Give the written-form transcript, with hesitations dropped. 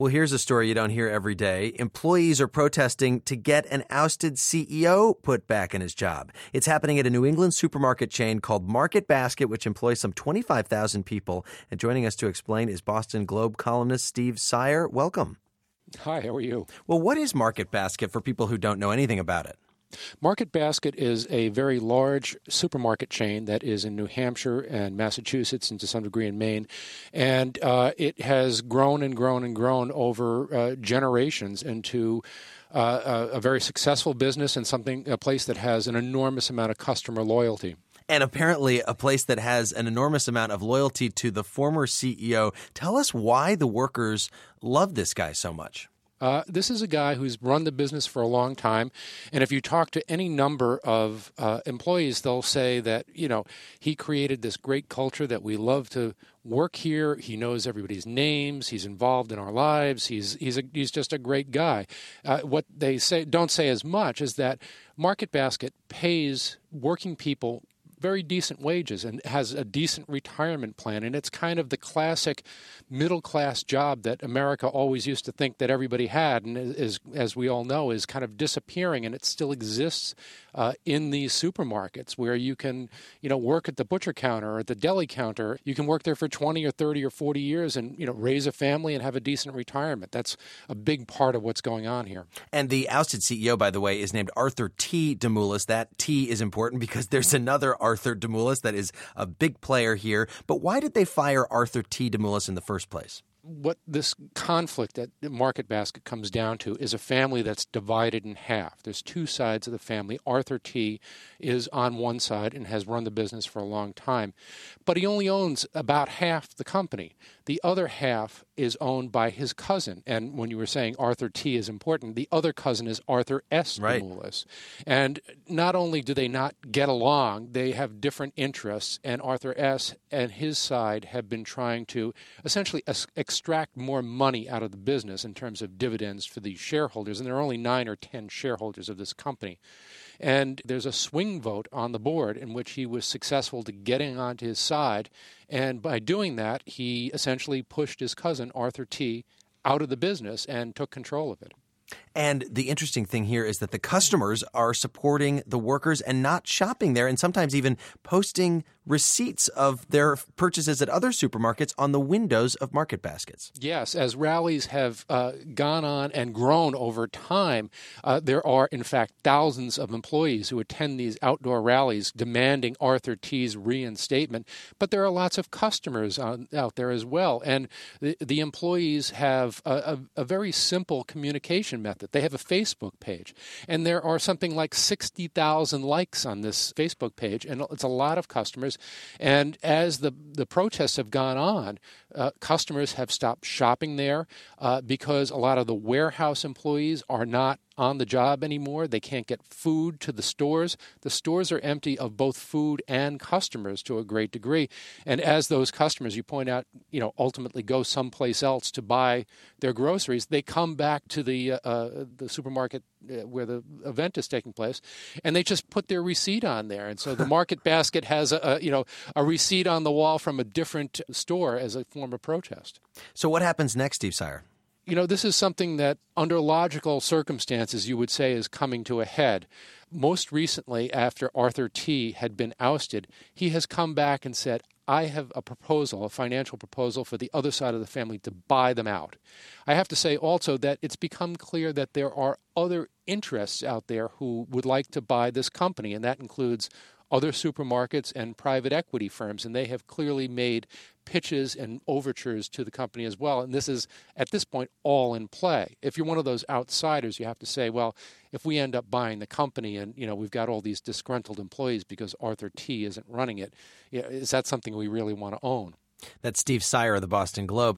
Well, here's a story you don't hear every day. Employees are protesting to get an ousted CEO put back in his job. It's happening at a New England supermarket chain called Market Basket, which employs some 25,000 people. And joining us to explain is Boston Globe columnist Steve Sire. Welcome. Hi, how are you? Well, what is Market Basket for people who don't know anything about it? Market Basket is a very large supermarket chain that is in New Hampshire and Massachusetts and to some degree in Maine. And it has grown and grown and grown over generations into a very successful business and a place that has an enormous amount of customer loyalty. And apparently a place that has an enormous amount of loyalty to the former CEO. Tell us why the workers love this guy so much. This is a guy who's run the business for a long time, and if you talk to any number of employees, they'll say that, he created this great culture that we love to work here. He knows everybody's names. He's involved in our lives. He's just a great guy. What they don't say as much is that Market Basket pays working people very decent wages and has a decent retirement plan. And it's kind of the classic middle-class job that America always used to think that everybody had and is, as we all know, is kind of disappearing. And it still exists in these supermarkets where you can, work at the butcher counter or at the deli counter. You can work there for 20 or 30 or 40 years and, raise a family and have a decent retirement. That's a big part of what's going on here. And the ousted CEO, by the way, is named Arthur T. DeMoulas. That T is important because there's another Arthur DeMoulas that is a big player here. But why did they fire Arthur T. DeMoulas in the first place? What this conflict at Market Basket comes down to is a family that's divided in half. There's two sides of the family. Arthur T. is on one side and has run the business for a long time, but he only owns about half the company. The other half is owned by his cousin. And when you were saying Arthur T. is important, the other cousin is Arthur S. DeMoulas. And not only do they not get along, they have different interests, and Arthur S. and his side have been trying to essentially extract more money out of the business in terms of dividends for these shareholders. And there are only 9 or 10 shareholders of this company. And there's a swing vote on the board in which he was successful to getting onto his side. And by doing that, he essentially pushed his cousin, Arthur T., out of the business and took control of it. And the interesting thing here is that the customers are supporting the workers and not shopping there, and sometimes even posting receipts of their purchases at other supermarkets on the windows of Market Baskets. Yes, as rallies have gone on and grown over time, there are, in fact, thousands of employees who attend these outdoor rallies demanding Arthur T.'s reinstatement. But there are lots of customers out there as well. And the employees have a very simple communication method. They have a Facebook page, and there are something like 60,000 likes on this Facebook page, and it's a lot of customers. And as the protests have gone on, customers have stopped shopping there because a lot of the warehouse employees are not on the job anymore. They can't get food to the stores. The stores are empty of both food and customers to a great degree. And as those customers, you point out, ultimately go someplace else to buy their groceries, they come back to the supermarket where the event is taking place, and they just put their receipt on there. And so the Market Basket has a receipt on the wall from a different store as a form of protest. So what happens next, Steve Sire? This is something that, under logical circumstances, you would say is coming to a head. Most recently, after Arthur T. had been ousted, he has come back and said, I have a financial proposal for the other side of the family to buy them out. I have to say also that it's become clear that there are other interests out there who would like to buy this company, and that includes other supermarkets and private equity firms, and they have clearly made pitches and overtures to the company as well. And this is, at this point, all in play. If you're one of those outsiders, you have to say, well, if we end up buying the company and, we've got all these disgruntled employees because Arthur T. isn't running it, is that something we really want to own? That's Steve Sire of the Boston Globe.